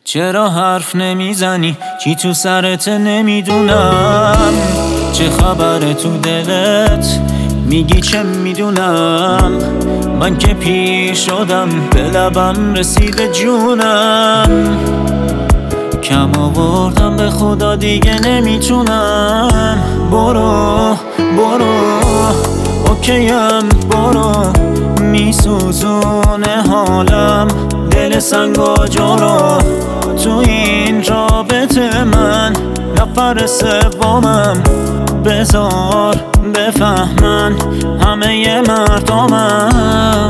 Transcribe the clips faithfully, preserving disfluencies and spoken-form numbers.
چرا حرف نمیزنی؟ چی تو سرت نمیدونم؟ چه خبره تو دلت؟ میگی چه میدونم؟ من که پیر شدم، به لبم رسیده جونم. کم آوردم به خدا دیگه نمیتونم. برو برو اوکیم، برو میسوزونه حالم، دل سنگ و جورو. تو این رابطه من نفر سومم، بذار بفهمن همه مردمم.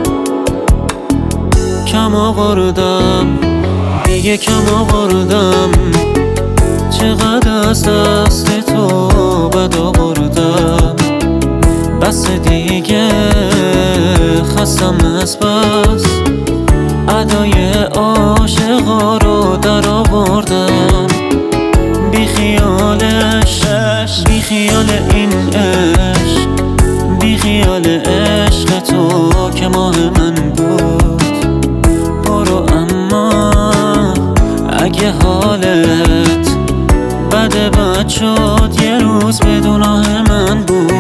کم آوردم دیگه، کم آوردم. چقدر از دست تو بد آوردم. بس دیگه خستم از بس، ادای عاشقا رو در آوردم. بی خیالش، بی خیال این عشق، بی خیال عشق تو که ماه من بود. برو اما اگه حالت بده بد شد، یه روز بدون آه من بود.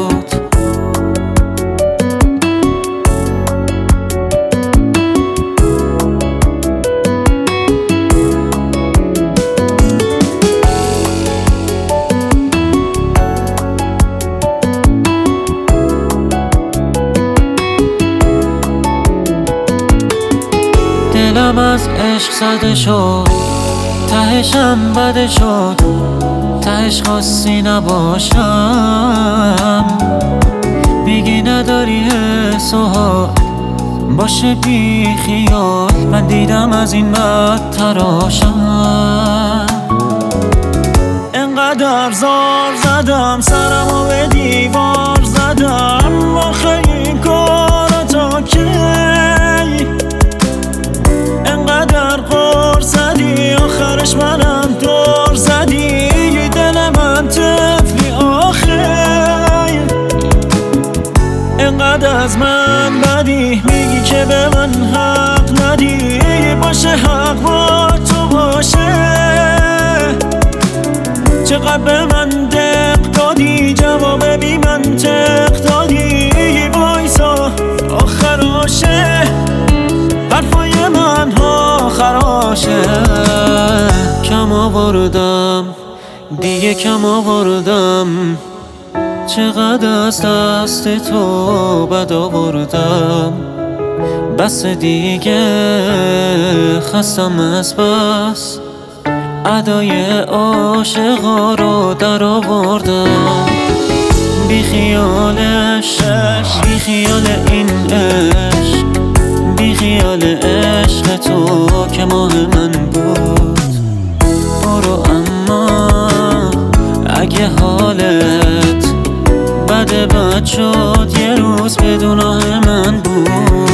دلم از عشق زده شد، تهشم بده شد، تهش خواستی نباشم. میگی نداری حس و حال، باشه بی خیال. من دیدم از این بد تراشم. انقدر زار زدم سرمو به دیوار زدم، آخه این کار تا کی؟ انقدر قر زدی آخرش منم دور زدی. دل من طفلی آخه، انقدر از من بدی، میگی که به من حق ندی. باشه حق با تو باشه، چقدر به من دق دادی، جواب بی منطق دادی. وایسا آخراشه، حرفای من ها خراشه. کم آوردم دیگه، کم آوردم. چقدر از دست تو بد آوردم. بس دیگه خستم از بس، ادای عاشقا رو در آوردم. بی خیالش، بی خیال این عشق، بی خیال عشق تو که ماه من بود. برو اما اگه حالت بده بد شد، یه روز بدون آه من بود.